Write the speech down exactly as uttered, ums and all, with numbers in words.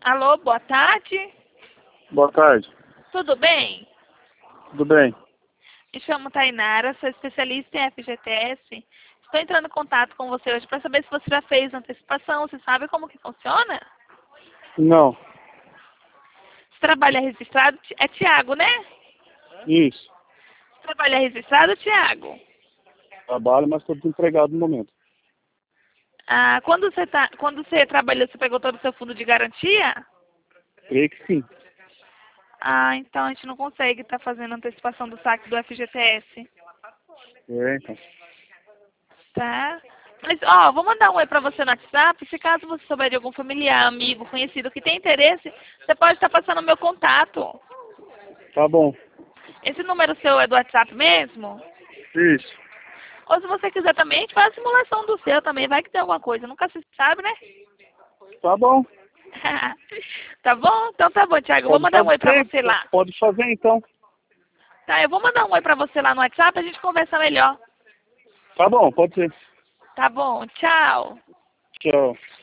Alô, boa tarde. Boa tarde. Tudo bem? Tudo bem? Me chamo Tainara, sou especialista em F G T S. Estou entrando em contato com você hoje para saber se você já fez antecipação. Você sabe como que funciona? Não. Você trabalha registrado? É Tiago, né? Isso. Você trabalha registrado, Tiago? Trabalho, mas estou desempregado no momento. Ah, quando você, tá, quando você trabalhou, você pegou todo o seu fundo de garantia? Creio que sim. Ah, então a gente não consegue estar fazendo antecipação do saque do F G T S. É, então. Tá? Mas, ó, vou mandar um oi pra você no WhatsApp. Se caso você souber de algum familiar, amigo, conhecido que tem interesse, você pode estar passando o meu contato. Tá bom. Esse número seu é do WhatsApp mesmo? Isso. Ou se você quiser também, a gente faz a simulação do seu também. Vai que tem alguma coisa. Nunca se sabe, né? Tá bom. Tá bom? Então tá bom, Thiago. Eu vou Pode mandar um oi pra fazer? você lá. Pode fazer, então. Tá, eu vou mandar um oi pra você lá no WhatsApp, a gente conversa melhor. Tá bom, pode ser. Tá bom, tchau. Tchau.